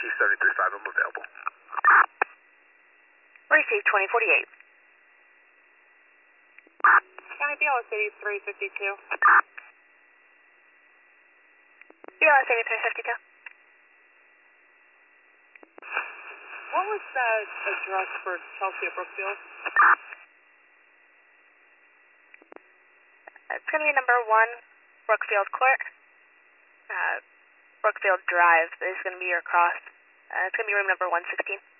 735, I'm available. Receive 2048. County BLS 8352. BLS 8352. What was that address for Chelsea at Brookfield? It's going to be number 1, Brookfield Court. Brookfield Drive is going to be your cross. It's going to be room number 116.